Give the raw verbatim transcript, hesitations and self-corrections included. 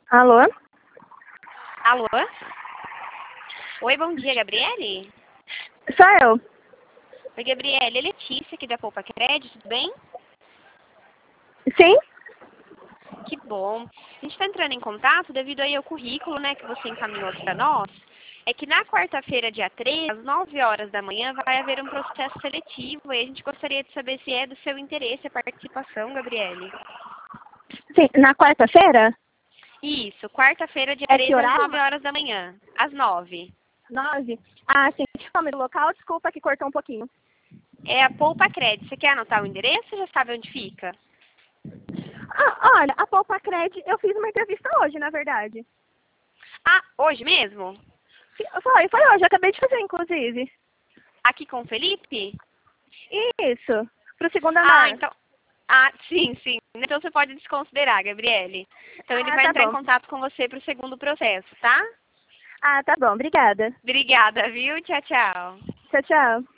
Alô? Alô? Oi, bom dia, Gabriele? Sou eu. Oi, Gabriele, é Letícia aqui da Poupa Crédito, tudo bem? Sim? Que bom. A gente está entrando em contato devido aí ao currículo, né, que você encaminhou para nós. É que na quarta-feira, dia treze, às nove horas da manhã, vai haver um processo seletivo e a gente gostaria de saber se é do seu interesse a participação, Gabriele. Sim, na quarta-feira? Isso, quarta-feira, dia É que treze, às horário? nove horas da manhã. Às nove. Nove? Ah, sim. Deixa eu do local, desculpa que cortou um pouquinho. É a Poupa Crédito. Você quer anotar o endereço ou já sabe onde fica? Ah, olha, a Poupa Cred, eu fiz uma entrevista hoje, na verdade. Ah, hoje mesmo? Foi, foi hoje, eu acabei de fazer, inclusive. Aqui com o Felipe? Isso, pro segundo Ah, andar. então... Ah, sim, sim. Então você pode desconsiderar, Gabriele. Então ele Ah, vai tá entrar em bom. contato com você para o segundo processo, tá? Ah, tá bom, obrigada. Obrigada, viu? Tchau, tchau. Tchau, tchau.